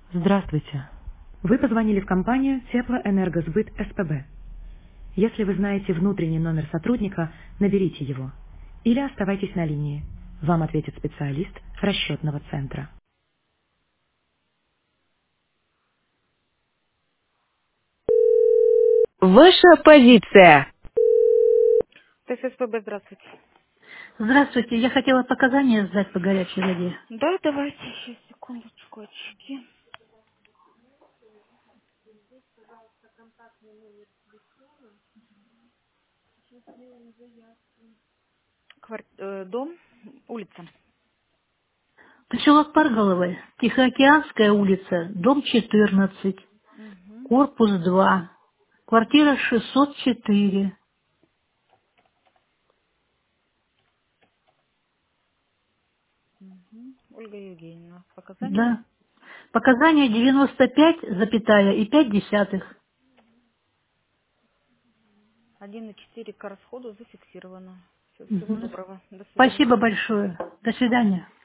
Здравствуйте. Вы позвонили в компанию Теплоэнергосбыт СПБ. Если вы знаете внутренний номер сотрудника, наберите его. Или оставайтесь на линии. Вам ответит специалист расчетного центра. Ваша позиция. ТССПБ, здравствуйте. Здравствуйте, я хотела показания сдать по горячей воде. Да, давайте, сейчас, секундочку, очки. Дом, улица. Поселок Парголовый, Тихоокеанская улица, дом 14, Угу, корпус 2, квартира 604. угу. Ольга Евгеньевна, показания Да. Показания 95,5. 1,4 к расходу зафиксировано. Всего Мгм. доброго. До свидания. Спасибо большое. До свидания.